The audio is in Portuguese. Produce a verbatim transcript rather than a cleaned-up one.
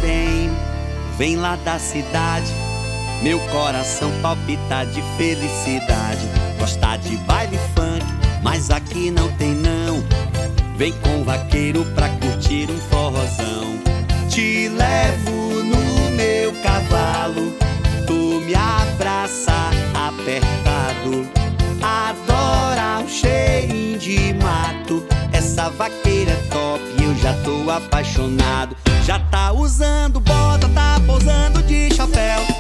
tem. Vem lá da cidade, meu coração palpita de felicidade. Gosta de baile funk, mas aqui não tem não. Vem com o vaqueiro pra curtir um forrozão. Te levo no meu cavalo, tu me abraça apertado. Adora o cheirinho de mato, essa vaqueira é top e eu já tô apaixonado. Já tá usando bota, tá pousando de chapéu.